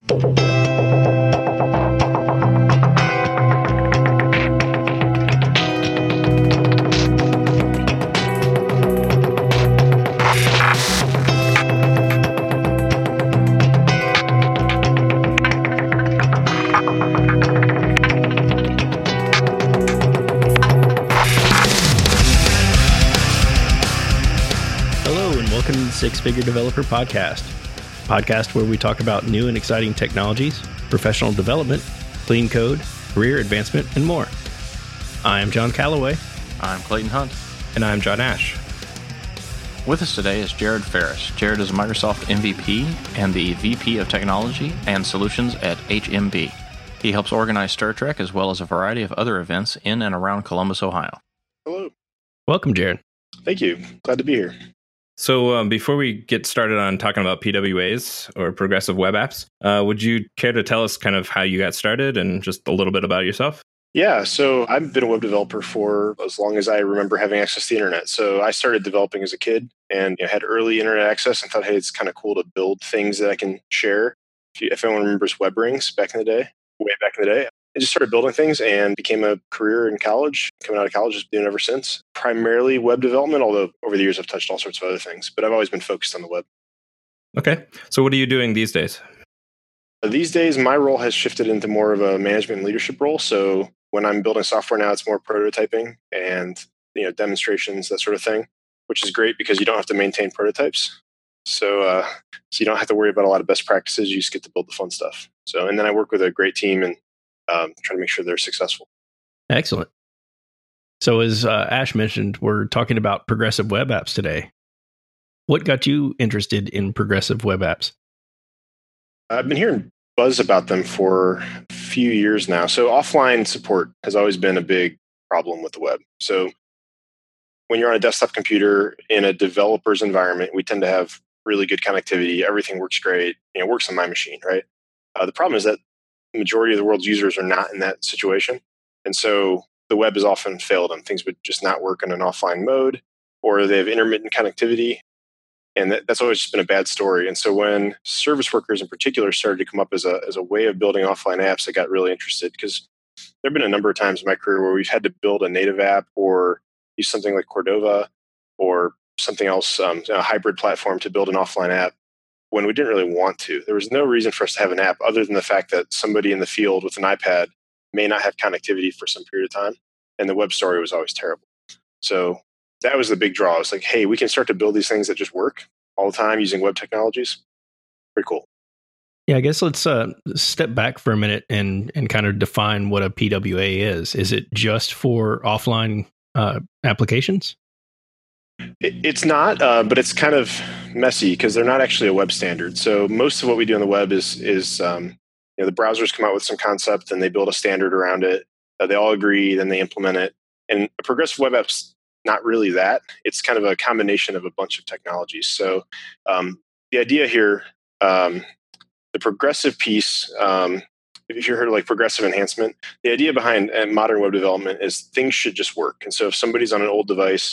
Six Figure Developer podcast where we talk about new and exciting technologies, professional development, clean code, career advancement, and more. I am John Calloway. I'm Clayton Hunt. And I'm John Ash. With us today is Jared Ferris. Jared is a Microsoft MVP and the VP of Technology and Solutions at HMB. He helps organize Star Trek as well as a variety of other events in and around Columbus, Ohio. Hello. Welcome, Jared. Thank you. Glad to be here. So before we get started on talking about PWAs or progressive web apps, would you care to tell us kind of how you got started and just a little bit about yourself? Yeah, so I've been a web developer for as long as I remember having access to the internet. So I started developing as a kid and had early internet access and thought, hey, it's kind of cool to build things that I can share. If anyone remembers web rings back in the day, way back in the day, I just started building things and became a career in college. Coming out of college, just doing it ever since. Primarily web development, although over the years I've touched all sorts of other things. But I've always been focused on the web. Okay. So what are you doing these days? These days, my role has shifted into more of a management and leadership role. So when I'm building software now, it's more prototyping and demonstrations, that sort of thing, which is great because you don't have to maintain prototypes. So you don't have to worry about a lot of best practices. You just get to build the fun stuff. And then I work with a great team and trying to make sure they're successful. Excellent. So as Ash mentioned, we're talking about progressive web apps today. What got you interested in progressive web apps? I've been hearing buzz about them for a few years now. So offline support has always been a big problem with the web. So when you're on a desktop computer in a developer's environment, we tend to have really good connectivity. Everything works great. It works on my machine, right? The problem is that the majority of the world's users are not in that situation. And so the web has often failed them. Things would just not work in an offline mode, or they have intermittent connectivity. And that's always just been a bad story. And so when service workers in particular started to come up as a way of building offline apps, I got really interested because there have been a number of times in my career where we've had to build a native app or use something like Cordova or something else, a hybrid platform to build an offline app when we didn't really want to. There was no reason for us to have an app other than the fact that somebody in the field with an iPad may not have connectivity for some period of time. And the web story was always terrible. So that was the big draw. It's like, hey, we can start to build these things that just work all the time using web technologies. Pretty cool. Yeah, I guess let's step back for a minute and kind of define what a PWA is. Is it just for offline applications? It's not, but it's kind of messy because they're not actually a web standard. So most of what we do on the web is the browsers come out with some concept and they build a standard around it. They all agree, then they implement it. And a progressive web app's not really that. It's kind of a combination of a bunch of technologies. So the idea here, the progressive piece, if you heard of like progressive enhancement, the idea behind modern web development is things should just work. And so if somebody's on an old device,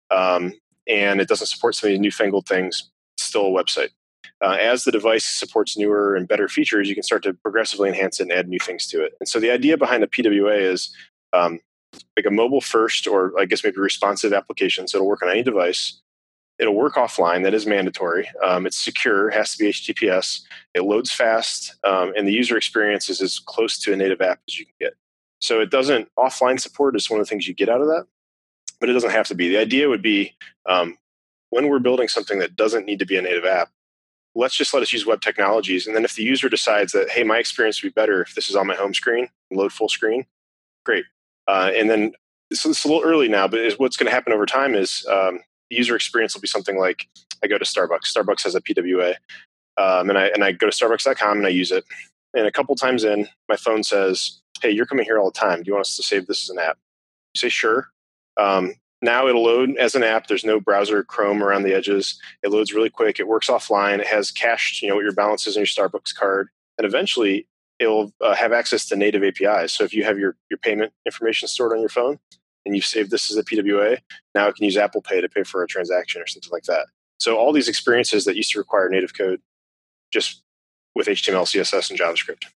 and it doesn't support some of these newfangled things, it's still a website. As the device supports newer and better features, you can start to progressively enhance it and add new things to it. And so the idea behind the PWA is like a mobile first, or I guess maybe responsive application. So it'll work on any device. It'll work offline. That is mandatory. It's secure, has to be HTTPS. It loads fast, and the user experience is as close to a native app as you can get. So offline support is one of the things you get out of that. But it doesn't have to be. The idea would be when we're building something that doesn't need to be a native app, let us use web technologies. And then if the user decides that, hey, my experience would be better if this is on my home screen, load full screen, great. And then it's a little early now, but what's going to happen over time is the user experience will be something like I go to Starbucks. Starbucks has a PWA. And I go to starbucks.com and I use it. And a couple times in, my phone says, hey, you're coming here all the time. Do you want us to save this as an app? You say, sure. Now it'll load as an app. There's no browser Chrome around the edges. It loads really quick. It works offline. It has cached, what your balance is in your Starbucks card. And eventually it'll have access to native APIs. So if you have your payment information stored on your phone and you've saved this as a PWA, now it can use Apple Pay to pay for a transaction or something like that. So all these experiences that used to require native code just with HTML, CSS, and JavaScript.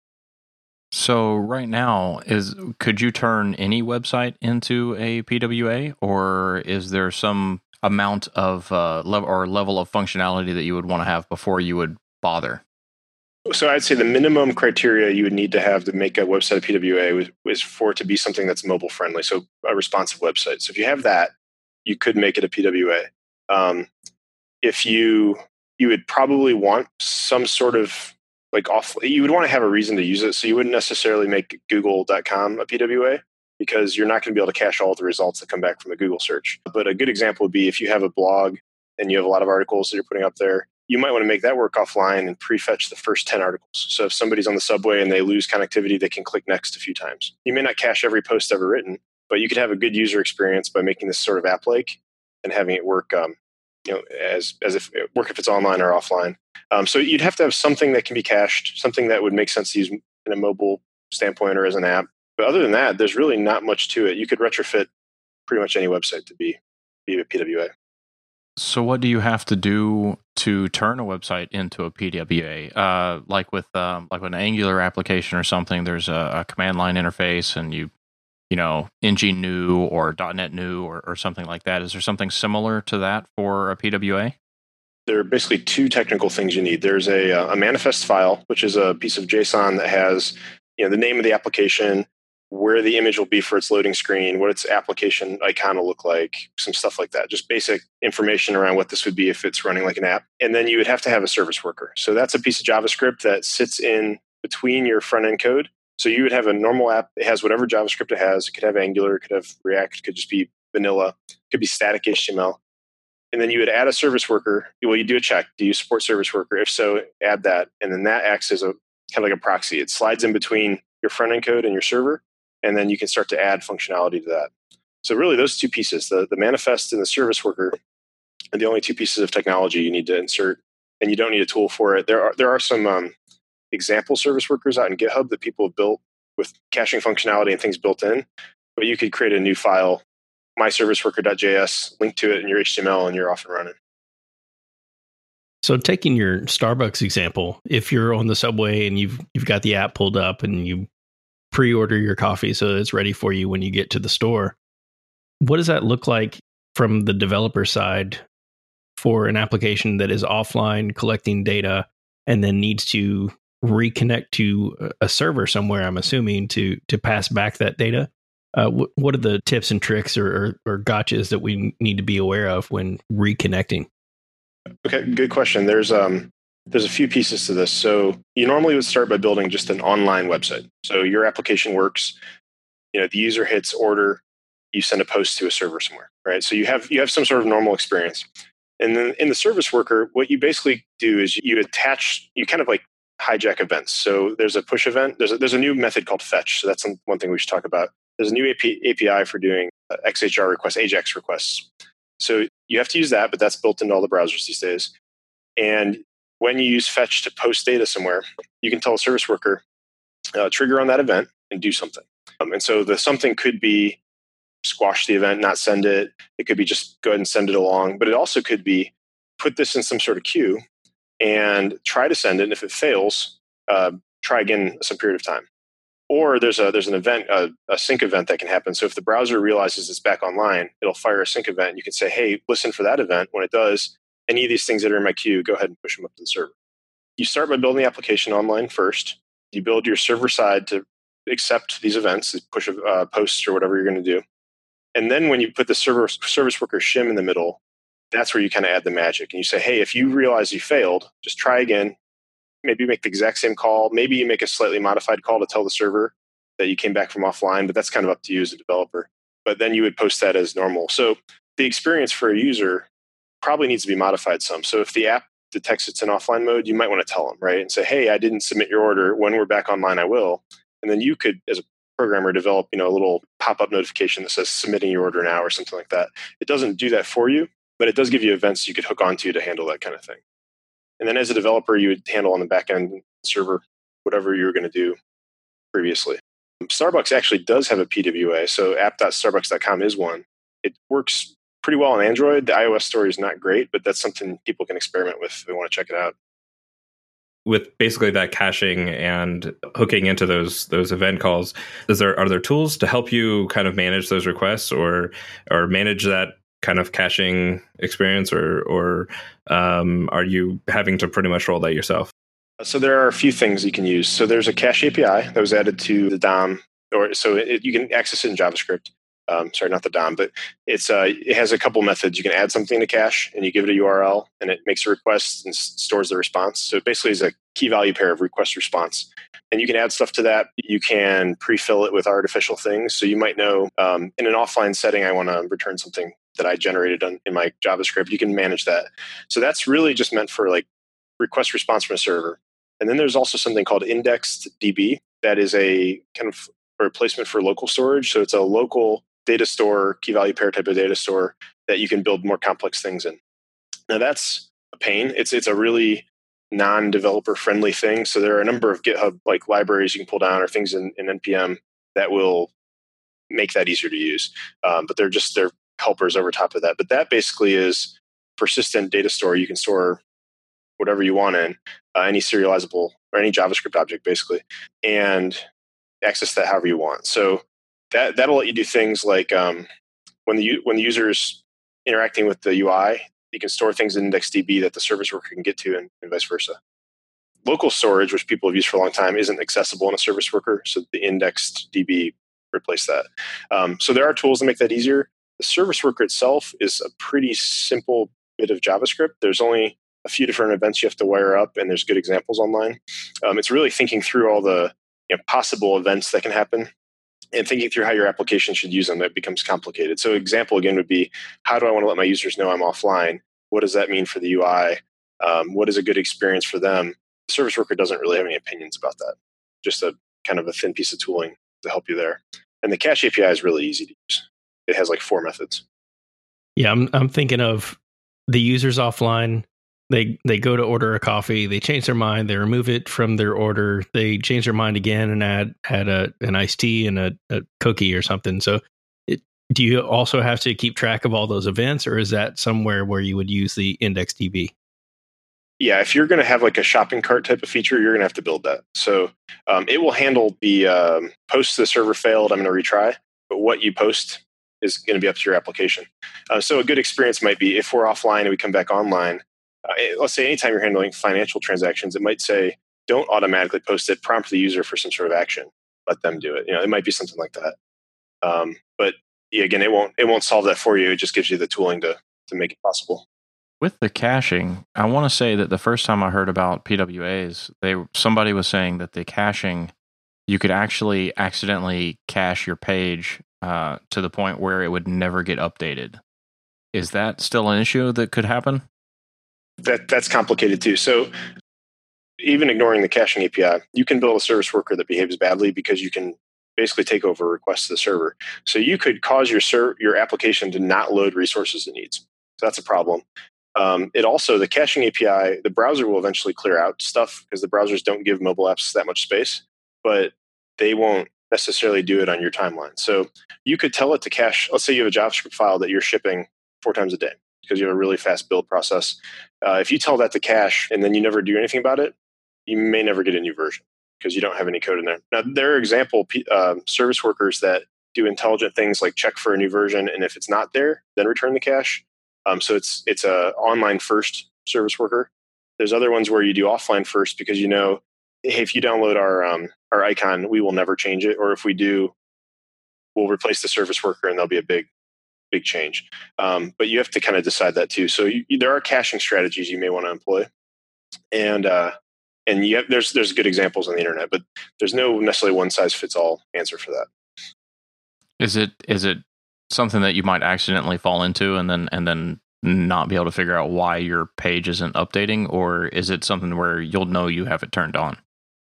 So right now, could you turn any website into a PWA, or is there some amount of level of functionality that you would want to have before you would bother? So I'd say the minimum criteria you would need to have to make a website a PWA was for it to be something that's mobile friendly, so a responsive website. So if you have that, you could make it a PWA. If you would probably want some sort of you would want to have a reason to use it. So you wouldn't necessarily make google.com a PWA because you're not going to be able to cache all the results that come back from a Google search. But a good example would be if you have a blog and you have a lot of articles that you're putting up there, you might want to make that work offline and prefetch the first 10 articles. So if somebody's on the subway and they lose connectivity, they can click next a few times. You may not cache every post ever written, but you could have a good user experience by making this sort of app-like and having it work as if it's online or offline. So you'd have to have something that can be cached, something that would make sense to use in a mobile standpoint or as an app. But other than that, there's really not much to it. You could retrofit pretty much any website to be a PWA. So what do you have to do to turn a website into a PWA? Like with an Angular application or something, there's a command line interface, and you ng new or .NET new or something like that. Is there something similar to that for a PWA? There are basically two technical things you need. There's a manifest file, which is a piece of JSON that has the name of the application, where the image will be for its loading screen, what its application icon will look like, some stuff like that. Just basic information around what this would be if it's running like an app. And then you would have to have a service worker. So that's a piece of JavaScript that sits in between your front-end code. So you would have a normal app. It has whatever JavaScript it has. It could have Angular, it could have React, it could just be vanilla, it could be static HTML. And then you would add a service worker. Well, you do a check. Do you support service worker? If so, add that. And then that acts as a kind of like a proxy. It slides in between your front-end code and your server. And then you can start to add functionality to that. So really those two pieces, the manifest and the service worker, are the only two pieces of technology you need to insert. And you don't need a tool for it. There are some example service workers out in GitHub that people have built with caching functionality and things built in. But you could create a new file, myserviceworker.js, link to it in your HTML, and you're off and running. So taking your Starbucks example, if you're on the subway and you've got the app pulled up and you pre-order your coffee so it's ready for you when you get to the store, what does that look like from the developer side for an application that is offline collecting data and then needs to reconnect to a server somewhere, I'm assuming, to pass back that data? What are the tips and tricks or gotchas that we need to be aware of when reconnecting? Okay, good question. There's a few pieces to this. So you normally would start by building just an online website. So your application works, the user hits order, you send a post to a server somewhere, right? So you have some sort of normal experience. And then in the service worker, what you basically do is you kind of like hijack events. So there's a push event. There's a new method called fetch. So that's one thing we should talk about. There's a new API for doing XHR requests, AJAX requests. So you have to use that, but that's built into all the browsers these days. And when you use fetch to post data somewhere, you can tell a service worker, trigger on that event and do something. And so the something could be squash the event, not send it. It could be just go ahead and send it along. But it also could be put this in some sort of queue and try to send it. And if it fails, try again some period of time. Or there's an event, a sync event that can happen. So if the browser realizes it's back online, it'll fire a sync event. And you can say, hey, listen for that event. When it does, any of these things that are in my queue, go ahead and push them up to the server. You start by building the application online first. You build your server side to accept these events, push posts or whatever you're going to do. And then when you put the service worker shim in the middle, that's where you kind of add the magic. And you say, hey, if you realize you failed, just try again. Maybe make the exact same call. Maybe you make a slightly modified call to tell the server that you came back from offline, but that's kind of up to you as a developer. But then you would post that as normal. So the experience for a user probably needs to be modified some. So if the app detects it's in offline mode, you might want to tell them, right? And say, hey, I didn't submit your order. When we're back online, I will. And then you could, as a programmer, develop a little pop-up notification that says submitting your order now or something like that. It doesn't do that for you, but it does give you events you could hook onto to handle that kind of thing. And then as a developer, you would handle on the back-end server whatever you were going to do previously. Starbucks actually does have a PWA, so app.starbucks.com is one. It works pretty well on Android. The iOS store is not great, but that's something people can experiment with if they want to check it out. with basically that caching and hooking into those event calls, are there tools to help you kind of manage those requests or manage that kind of caching experience, or are you having to pretty much roll that yourself? So there are a few things you can use. So there's a cache API that was added to the DOM, you can access it in JavaScript. Sorry, not the DOM, but it has a couple methods. You can add something to cache, and you give it a URL, and it makes a request and stores the response. So it basically is a key value pair of request response. And you can add stuff to that. You can pre-fill it with artificial things. So you might know in an offline setting, I want to return something that I generated in my JavaScript. You can manage that. So that's really just meant for like request response from a server. And then there's also something called indexed DB that is a kind of a replacement for local storage. So it's a local data store, key value pair type of data store that you can build more complex things in. Now that's a pain. It's a really non-developer friendly thing. So there are a number of GitHub like libraries you can pull down or things in NPM that will make that easier to use. But they're helpers over top of that. But that basically is persistent data store. You can store whatever you want in any serializable or any JavaScript object basically, and access that however you want. So that'll let you do things like when the user is interacting with the UI, you can store things in IndexedDB that the service worker can get to, and vice versa. Local storage, which people have used for a long time, isn't accessible in a service worker, so the IndexedDB replaced that. So there are tools to make that easier. The service worker itself is a pretty simple bit of JavaScript. There's only a few different events you have to wire up, and there's good examples online. It's really thinking through all the possible events that can happen and thinking through how your application should use them that becomes complicated. So example, again, would be, how do I want to let my users know I'm offline? What does that mean for the UI? What is a good experience for them? The service worker doesn't really have any opinions about that. Just a kind of a thin piece of tooling to help you there. And the cache API is really easy to use. It has like 4 methods. Yeah, I'm thinking of the users offline. They go to order a coffee, they change their mind, they remove it from their order, they change their mind again and add an iced tea and a cookie or something. So do you also have to keep track of all those events, or is that somewhere where you would use the IndexedDB? Yeah, if you're going to have like a shopping cart type of feature, you're going to have to build that. So it will handle the post the server failed, I'm going to retry, but what you post is going to be up to your application. So a good experience might be if we're offline and we come back online, let's say anytime you're handling financial transactions, it might say, don't automatically post it, prompt the user for some sort of action. Let them do it. It might be something like that. But yeah, again, it won't solve that for you. It just gives you the tooling to make it possible. With the caching, I want to say that the first time I heard about PWAs, somebody was saying that the caching, you could actually accidentally cache your page to the point where it would never get updated. Is that still an issue that could happen? That's complicated too. So even ignoring the caching API, you can build a service worker that behaves badly because you can basically take over requests to the server. So you could cause your application to not load resources it needs. So that's a problem. It also, the caching API, the browser will eventually clear out stuff because the browsers don't give mobile apps that much space, but they won't necessarily do it on your timeline. So you could tell it to cache. Let's say you have a JavaScript file that you're shipping 4 times a day because you have a really fast build process. If you tell that to cache and then you never do anything about it, you may never get a new version because you don't have any code in there. Now, there are example service workers that do intelligent things like check for a new version, and if it's not there, then return the cache. So it's a online first service worker. There's other ones where you do offline first because hey, if you download our icon, we will never change it, or if we do, we'll replace the service worker, and there'll be a big change. But you have to kind of decide that too. So there are caching strategies you may want to employ, and there's good examples on the internet, but there's no necessarily one size fits all answer for that. Is it something that you might accidentally fall into and then not be able to figure out why your page isn't updating, or is it something where you'll know you have it turned on?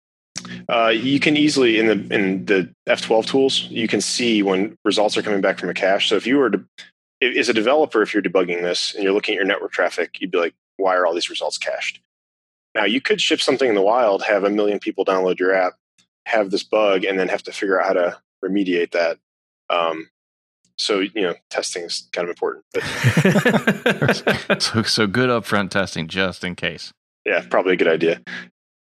You can easily in the F12 tools, you can see when results are coming back from a cache. So if you were as a developer, if you're debugging this and you're looking at your network traffic, you'd be like, why are all these results cached? Now you could ship something in the wild, have 1 million people download your app, have this bug, and then have to figure out how to remediate that. So testing is kind of important. But so good upfront testing just in case. Yeah, probably a good idea.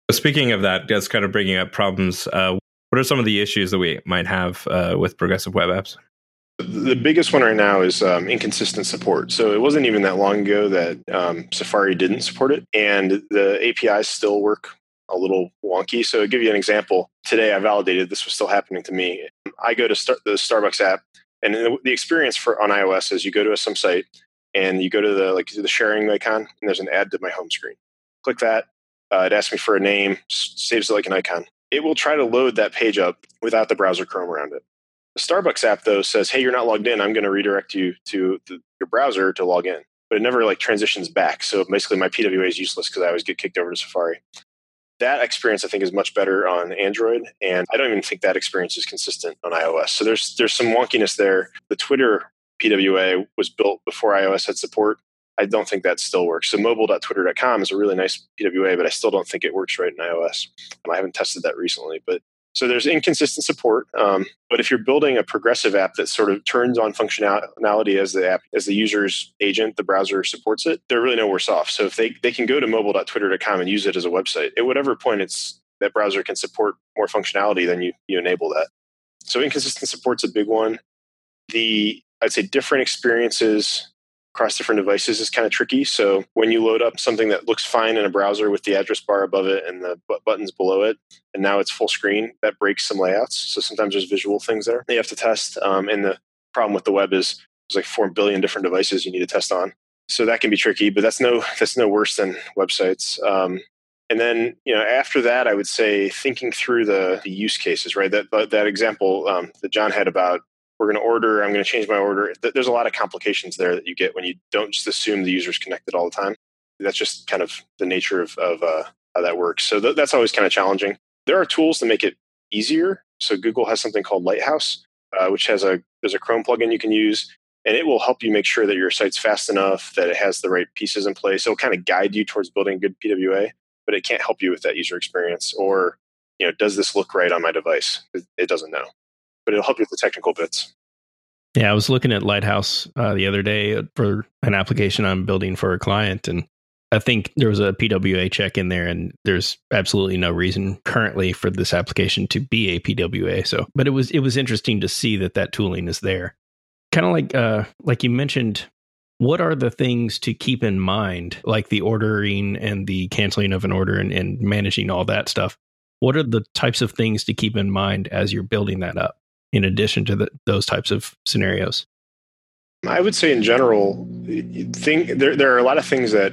Speaking of that, that's kind of bringing up problems. What are some of the issues that we might have with progressive web apps? The biggest one right now is inconsistent support. So it wasn't even that long ago that Safari didn't support it, and the APIs still work a little wonky. So to give you an example, today I validated this was still happening to me. I go to the Starbucks app, and the experience on iOS is you go to some site and you go to the sharing icon, and there's an add to my home screen. Click that. It asks me for a name, saves it like an icon. It will try to load that page up without the browser Chrome around it. The Starbucks app, though, says, hey, you're not logged in. I'm going to redirect you to your browser to log in. But it never transitions back. So basically my PWA is useless because I always get kicked over to Safari. That experience, I think, is much better on Android. And I don't even think that experience is consistent on iOS. So there's some wonkiness there. The Twitter PWA was built before iOS had support. I don't think that still works. So mobile.twitter.com is a really nice PWA, but I still don't think it works right in iOS. I haven't tested that recently, but so there's inconsistent support. But if you're building a progressive app that sort of turns on functionality as the user's agent, the browser supports it, they're really no worse off. So if they can go to mobile.twitter.com and use it as a website, at whatever point that browser can support more functionality, then you enable that. So inconsistent support's a big one. I'd say different experiences across different devices is kind of tricky. So when you load up something that looks fine in a browser with the address bar above it and the buttons below it, and now it's full screen, that breaks some layouts. So sometimes there's visual things there that you have to test. And the problem with the web is there's 4 billion different devices you need to test on. So that can be tricky, but that's no worse than websites. And then, after that, I would say thinking through the use cases, right? That example that John had about we're going to order, I'm going to change my order. There's a lot of complications there that you get when you don't just assume the user's connected all the time. That's just kind of the nature of how that works. So that's always kind of challenging. There are tools to make it easier. So Google has something called Lighthouse, which there's a Chrome plugin you can use, and it will help you make sure that your site's fast enough, that it has the right pieces in place. It'll kind of guide you towards building good PWA, but it can't help you with that user experience. Or, does this look right on my device? It doesn't know. But it'll help you with the technical bits. Yeah, I was looking at Lighthouse the other day for an application I'm building for a client, and I think there was a PWA check in there, and there's absolutely no reason currently for this application to be a PWA. So, but it was interesting to see that tooling is there. Kind of like you mentioned, what are the things to keep in mind, like the ordering and the canceling of an order and managing all that stuff? What are the types of things to keep in mind as you're building that up, in addition to those types of scenarios? I would say in general, there are a lot of things that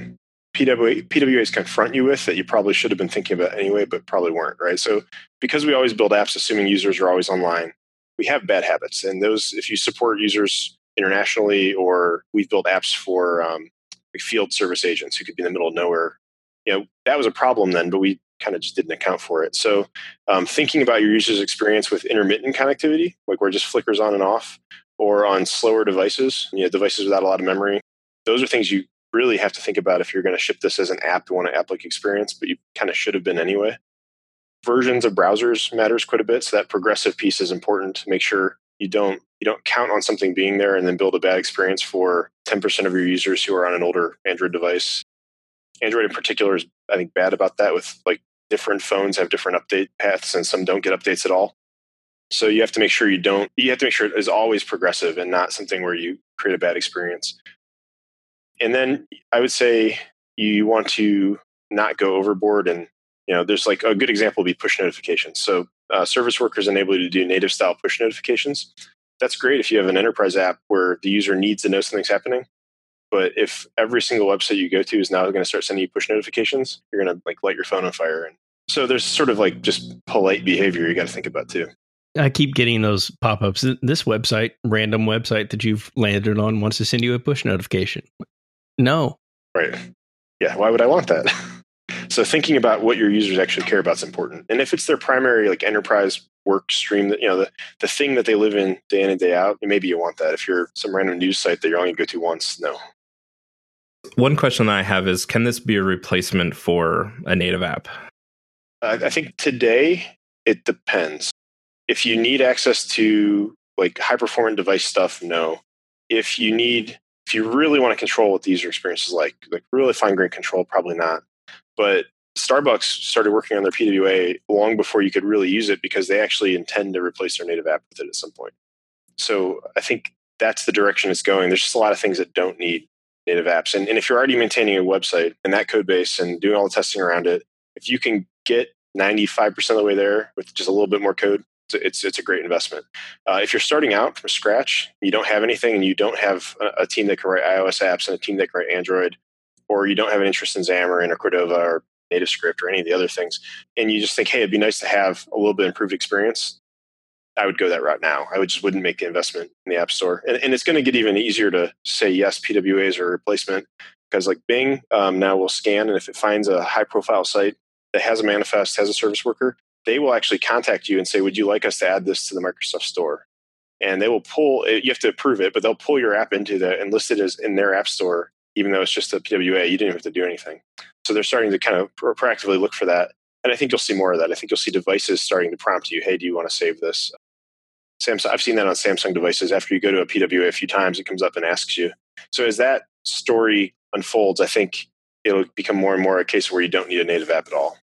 PWAs confront you with that you probably should have been thinking about anyway, but probably weren't, right? So because we always build apps assuming users are always online, we have bad habits. And those, if you support users internationally, or we've built apps for field service agents who could be in the middle of nowhere, that was a problem then, but we kind of just didn't account for it. So thinking about your user's experience with intermittent connectivity, like where it just flickers on and off, or on slower devices, devices without a lot of memory, those are things you really have to think about if you're going to ship this as an app, you want an app-like experience, but you kind of should have been anyway. Versions of browsers matters quite a bit, so that progressive piece is important to make sure you don't count on something being there and then build a bad experience for 10% of your users who are on an older Android device. Android in particular is, I think, bad about that, with different phones have different update paths and some don't get updates at all. So you have to make sure you have to make sure it is always progressive and not something where you create a bad experience. And then I would say you want to not go overboard. And, there's a good example would be push notifications. So service workers enable you to do native style push notifications. That's great if you have an enterprise app where the user needs to know something's happening. But if every single website you go to is now going to start sending you push notifications, you're going to light your phone on fire. And so there's sort of just polite behavior you got to think about too. I keep getting those pop-ups. This random website that you've landed on wants to send you a push notification. No. Right. Yeah. Why would I want that? So thinking about what your users actually care about is important. And if it's their primary enterprise work stream, that the thing that they live in day in and day out, maybe you want that. If you're some random news site that you're only going to go to once, no. One question that I have is, can this be a replacement for a native app? I think today it depends. If you need access to high performant device stuff, no. If you really want to control what the user experience is like really fine grained control, probably not. But Starbucks started working on their PWA long before you could really use it because they actually intend to replace their native app with it at some point. So I think that's the direction it's going. There's just a lot of things that don't need native apps. And if you're already maintaining a website and that code base and doing all the testing around it, if you can get 95% of the way there with just a little bit more code, it's a great investment. If you're starting out from scratch, you don't have anything and you don't have a team that can write iOS apps and a team that can write Android, or you don't have an interest in Xamarin or Cordova or NativeScript or any of the other things, and you just think, hey, it'd be nice to have a little bit improved experience, I would go that route now. I wouldn't make the investment in the App Store. And it's going to get even easier to say, yes, PWAs are a replacement, because like Bing now will scan, and if it finds a high-profile site that has a manifest, has a service worker, they will actually contact you and say, would you like us to add this to the Microsoft Store? And they will pull, you have to approve it, but they'll pull your app into that and list it as in their App Store, even though it's just a PWA. You didn't have to do anything. So they're starting to kind of proactively look for that. And I think you'll see more of that. I think you'll see devices starting to prompt you, hey, do you want to save this? Samsung, I've seen that on Samsung devices. After you go to a PWA a few times, it comes up and asks you. So as that story unfolds, I think it'll become more and more a case where you don't need a native app at all.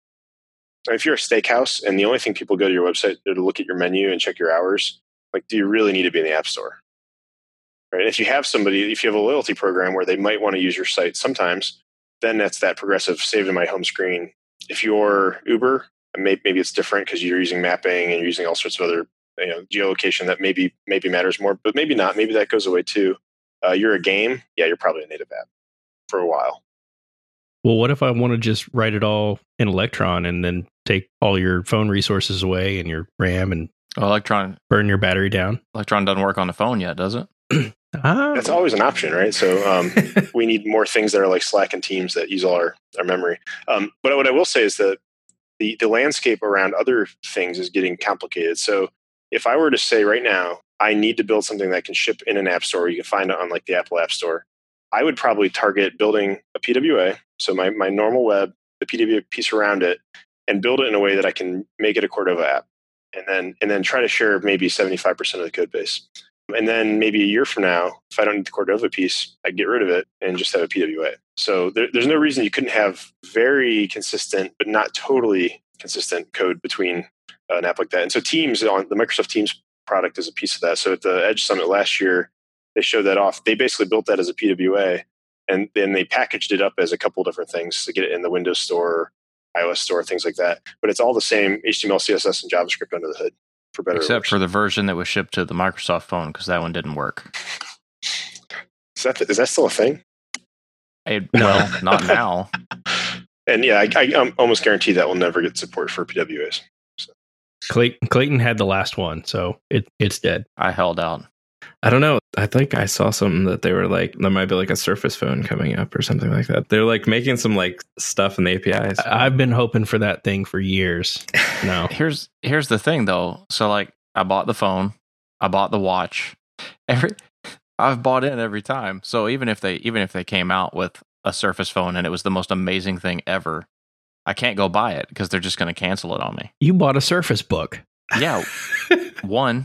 So if you're a steakhouse and the only thing people go to your website is to look at your menu and check your hours, like, do you really need to be in the App Store? Right? And if you have a loyalty program where they might want to use your site sometimes, then that's that progressive save to my home screen. If you're Uber, maybe it's different because you're using mapping and you're using all sorts of other geolocation that maybe matters more, but maybe not. Maybe that goes away too. You're a game, you're probably a native app for a while. Well, what if I want to just write it all in Electron and then take all your phone resources away and your RAM and burn your battery down? Electron doesn't work on the phone yet, does it? That's always an option, right? So we need more things that are like Slack and Teams that use all our memory. But what I will say is that the landscape around other things is getting complicated. So if I were to say right now, I need to build something that can ship in an app store, you can find it on like the Apple App Store, I would probably target building a PWA. So my normal web, the PWA piece around it, and build it in a way that I can make it a Cordova app. And then try to share maybe 75% of the code base. And then maybe a year from now, if I don't need the Cordova piece, I get rid of it and just have a PWA. So there's no reason you couldn't have very consistent, but not totally consistent code between an app like that. And so Teams, on the Microsoft Teams product, is a piece of that. So at the Edge Summit last year, they showed that off. They basically built that as a PWA, and then they packaged it up as a couple different things to get it in the Windows Store, iOS Store, things like that. But it's all the same HTML, CSS, and JavaScript under the hood. For better Except for the version that was shipped to the Microsoft phone, because that one didn't work. Is that still a thing? Well, not now. And I almost guarantee that will never get support for PWAs. So. Clayton had the last one, so it's dead. I held out. I don't know. I think I saw something that they were like, there might be like a Surface phone coming up or something like that. They're like making some like stuff in the APIs. I've been hoping for that thing for years. No. Here's the thing though. So like, I bought the phone, I bought the watch. I've bought in every time. So even if they came out with a Surface phone and it was the most amazing thing ever, I can't go buy it because they're just going to cancel it on me. You bought a Surface Book. Yeah, one.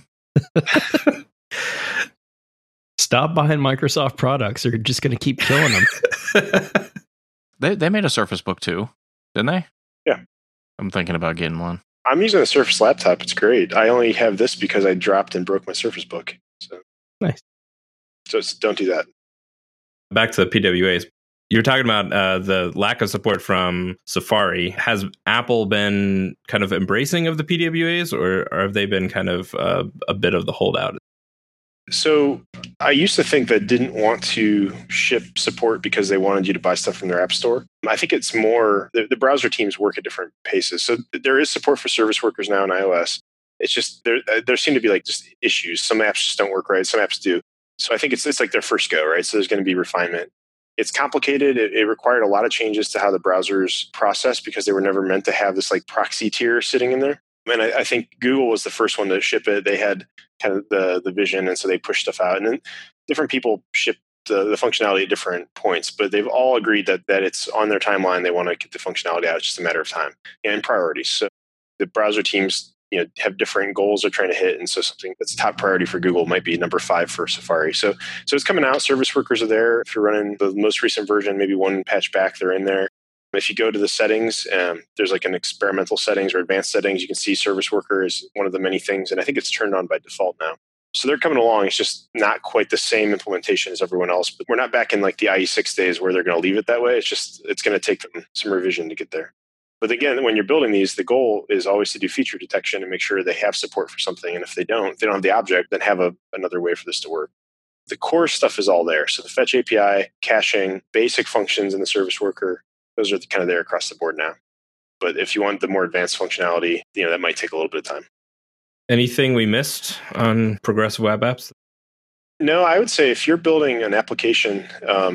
Stop buying Microsoft products. They're just going to keep killing them. They made a Surface Book too, didn't they? Yeah. I'm thinking about getting one. I'm using a Surface laptop. It's great. I only have this because I dropped and broke my Surface Book. So nice. So don't do that. Back to the PWAs. You're talking about the lack of support from Safari. Has Apple been kind of embracing of the PWAs, or have they been kind of a bit of the holdout? So I used to think that didn't want to ship support because they wanted you to buy stuff from their app store. I think it's more, the browser teams work at different paces. So there is support for service workers now in iOS. It's just, there seem to be like just issues. Some apps just don't work right. Some apps do. So I think it's like their first go, right? So there's going to be refinement. It's complicated. It required a lot of changes to how the browsers process because they were never meant to have this like proxy tier sitting in there. And I think Google was the first one to ship it. They had kind of the vision, and so they pushed stuff out. And then different people shipped the functionality at different points, but they've all agreed that it's on their timeline. They want to get the functionality out. It's just a matter of time and priorities. So the browser teams have different goals they're trying to hit. And so something that's top priority for Google might be number 5 for Safari. So it's coming out. Service workers are there. If you're running the most recent version, maybe one patch back, they're in there. If you go to the settings, there's like an experimental settings or advanced settings. You can see service worker is one of the many things, and I think it's turned on by default now. So they're coming along. It's just not quite the same implementation as everyone else, but we're not back in like the IE6 days where they're going to leave it that way. It's going to take them some revision to get there. But again, when you're building these, the goal is always to do feature detection and make sure they have support for something. And if they don't have the object, then have another way for this to work. The core stuff is all there. So the fetch API, caching, basic functions in the service worker, those are kind of there across the board now. But if you want the more advanced functionality, that might take a little bit of time. Anything we missed on progressive web apps? No, I would say if you're building an application,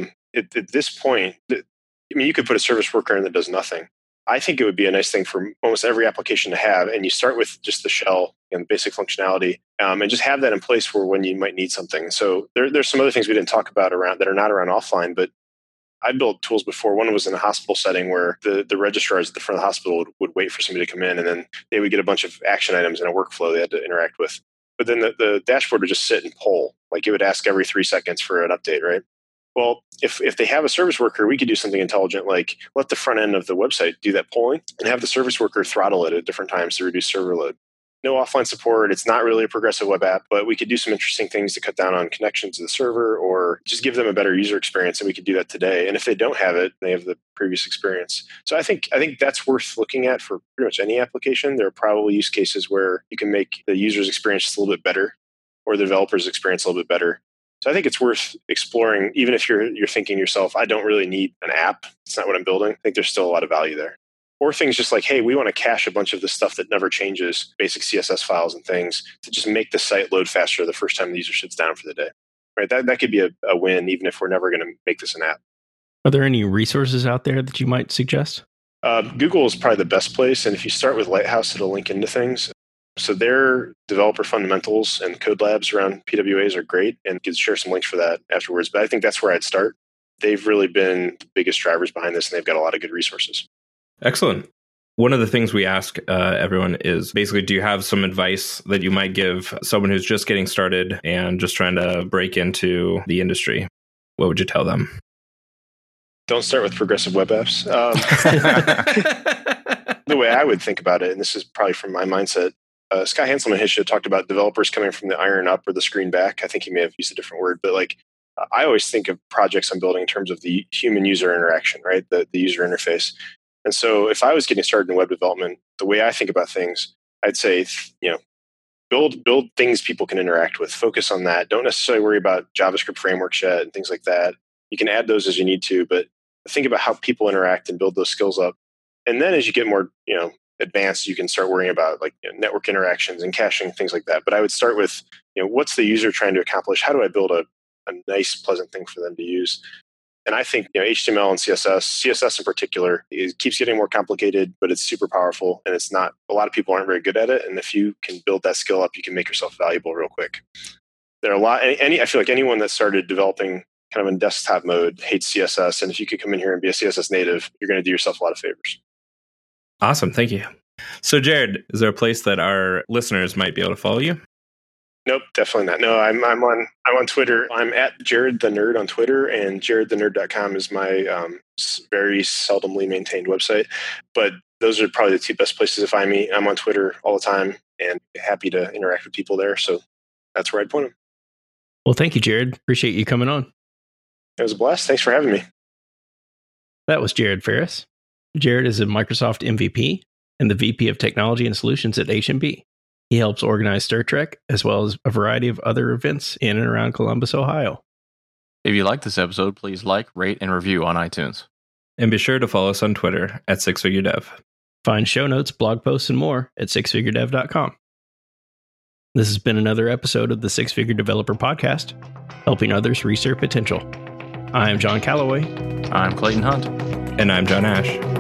at this point, you could put a service worker in that does nothing. I think it would be a nice thing for almost every application to have. And you start with just the shell and basic functionality, and just have that in place for when you might need something. So there's some other things we didn't talk about that are not around offline, but I built tools before. One was in a hospital setting where the registrars at the front of the hospital would wait for somebody to come in, and then they would get a bunch of action items in a workflow they had to interact with. But then the dashboard would just sit and poll. Like it would ask every 3 seconds for an update, right? Well, if they have a service worker, we could do something intelligent like let the front end of the website do that polling and have the service worker throttle it at different times to reduce server load. No offline support. It's not really a progressive web app, but we could do some interesting things to cut down on connections to the server or just give them a better user experience. And we could do that today. And if they don't have it, they have the previous experience. So I think that's worth looking at for pretty much any application. There are probably use cases where you can make the user's experience just a little bit better or the developer's experience a little bit better. So I think it's worth exploring, even if you're thinking to yourself, I don't really need an app. It's not what I'm building. I think there's still a lot of value there. Or things just like, hey, we want to cache a bunch of the stuff that never changes, basic CSS files and things, to just make the site load faster the first time the user sits down for the day. Right? That could be a win, even if we're never going to make this an app. Are there any resources out there that you might suggest? Google is probably the best place. And if you start with Lighthouse, it'll link into things. So their developer fundamentals and code labs around PWAs are great, and you can share some links for that afterwards. But I think that's where I'd start. They've really been the biggest drivers behind this, and they've got a lot of good resources. Excellent. One of the things we ask everyone is basically, do you have some advice that you might give someone who's just getting started and just trying to break into the industry? What would you tell them? Don't start with progressive web apps. The way I would think about it, and this is probably from my mindset, Scott Hanselman his show talked about developers coming from the iron up or the screen back. I think he may have used a different word, but I always think of projects I'm building in terms of the human user interaction, right? The user interface. And so if I was getting started in web development, the way I think about things, I'd say, build things people can interact with. Focus on that. Don't necessarily worry about JavaScript frameworks yet and things like that. You can add those as you need to, but think about how people interact and build those skills up. And then as you get more, advanced, you can start worrying about network interactions and caching, things like that. But I would start with, what's the user trying to accomplish? How do I build a nice, pleasant thing for them to use? And I think HTML and CSS in particular, it keeps getting more complicated, but it's super powerful, and it's not. A lot of people aren't very good at it, and if you can build that skill up, you can make yourself valuable real quick. There are a lot. I feel like anyone that started developing kind of in desktop mode hates CSS, and if you could come in here and be a CSS native, you're going to do yourself a lot of favors. Awesome, thank you. So, Jared, is there a place that our listeners might be able to follow you? Nope, definitely not. No, I'm on Twitter. I'm at Jared the Nerd on Twitter, and jaredthenerd.com is my very seldomly maintained website. But those are probably the two best places to find me. I'm on Twitter all the time and happy to interact with people there. So that's where I'd point them. Well, thank you, Jared. Appreciate you coming on. It was a blast. Thanks for having me. That was Jared Ferris. Jared is a Microsoft MVP and the VP of Technology and Solutions at HMB. He helps organize StirTrek, as well as a variety of other events in and around Columbus, Ohio. If you like this episode, please like, rate, and review on iTunes. And be sure to follow us on Twitter at SixFigureDev. Find show notes, blog posts, and more at sixfiguredev.com. This has been another episode of the Six Figure Developer Podcast, helping others reach their potential. I am John Calloway. I'm Clayton Hunt. And I'm John Ash.